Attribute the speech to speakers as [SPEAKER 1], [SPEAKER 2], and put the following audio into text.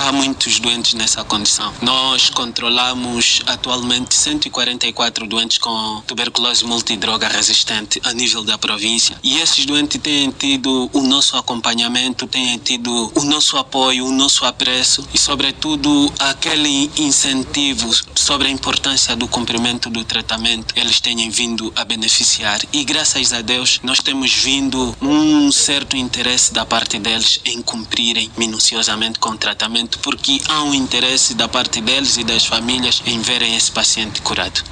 [SPEAKER 1] há muitos doentes nessa condição. Nós controlamos atualmente 144 doentes com tuberculose multidroga resistente a nível da província. E esses doentes têm tido o nosso acompanhamento, têm tido o nosso apoio, o nosso apreço e, sobretudo, aquele incentivo sobre a importância do cumprimento do tratamento. Eles têm vindo a beneficiar e, graças a Deus, nós temos vindo um certo interesse da parte deles em cumprirem minuciosamente com o tratamento, porque há um interesse da parte deles e das famílias em verem esse paciente curado.